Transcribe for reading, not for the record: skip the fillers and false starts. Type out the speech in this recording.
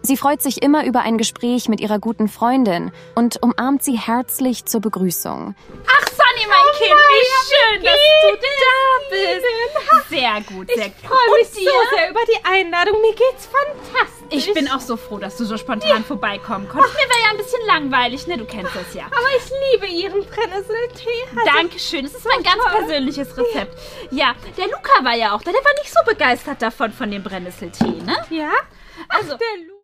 Sie freut sich immer über ein Gespräch mit ihrer guten Freundin und umarmt sie herzlich zur Begrüßung. Ach, Sonny, mein Kind, wie schön, dass du da bist. Sehr gut, sehr gut. Ich freue mich so sehr über die Einladung. Mir geht's fantastisch. Ich bin auch so froh, dass du so spontan vorbeikommen konntest. Mir wäre ja ein bisschen langweilig, ne? Du kennst das ja. Aber ich liebe Ihren Brennnesseltee. Dankeschön, das ist mein ganz persönliches Rezept. Ja, der Luca war ja auch da. Der war nicht so begeistert davon, von dem Brennnesseltee, ne? Ja? Also, Der